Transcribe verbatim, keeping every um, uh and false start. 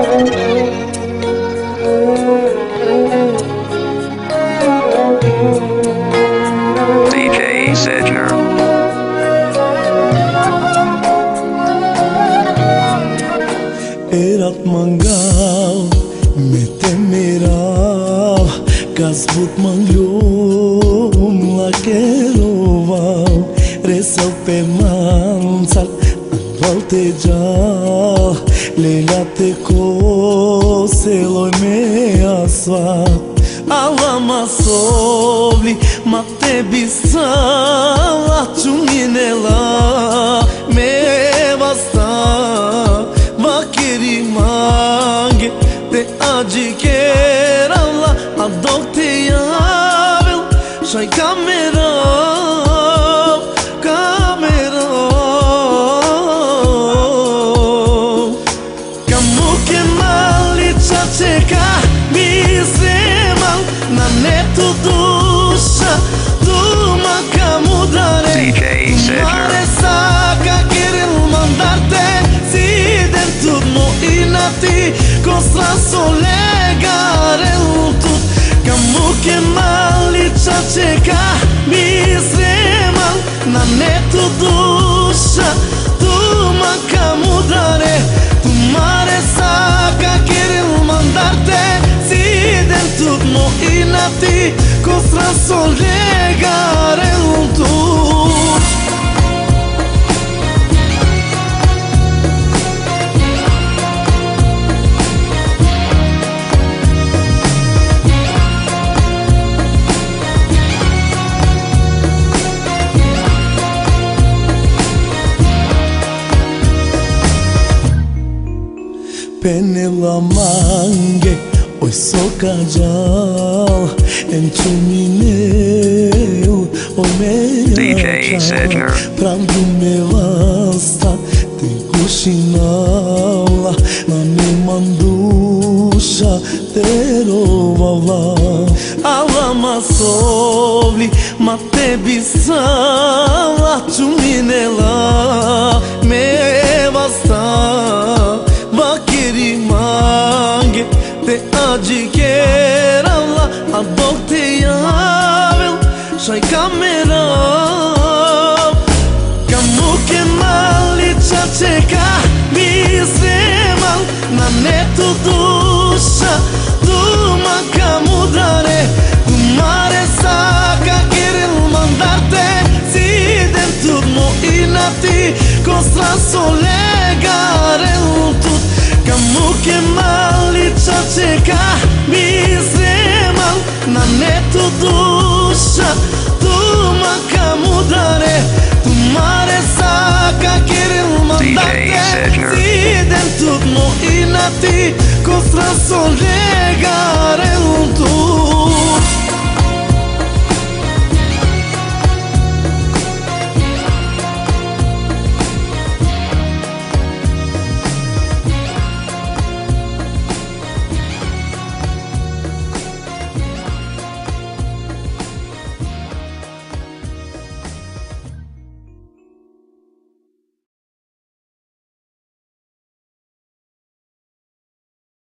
D J Sedger. Erat mangal me temerav Gazbut manglum la keroval Resel pe manțal volte gial Leila te koseloj me asfalt Alla ma sovli ma tebi sala Čuminela me vasta Vakeri mange te aji kerala A dok te javel Shaj kamera Kamera Kamu ke mali čačeka Mi zemal Na netu duša Tuma kamu dare D J Sedger. Mare saka kiril mandarte Sidem turno inati Kostra solegare tut Kamu ke mali čačeka Mi zemal Na netu duša Tuma kamu dare Tu mare saka kiril mandarte Sidem turno inati Kostra solegare tut Penela mange oj soka gjall En qumineu o me D J Sedger. Pravdu me vasta te kushinaula Na me mandusha te rovala Alla ma sovli ma tebi sala Čuminela me vasta Vakeri mange te aji kerala A dok te javel Shaj kamera Kamu ke mali čačeka Mi zemal Na netu duša Tuma kamu dare Tu mare saka kiril mandarte Sidem turno inati Kostra solegare tut Kamu ke mali čačeka Mi zemal Na netu duša Tuma kamu dare Tu mare saka kiril mandarte Sidem turno inati Kostra solegare tut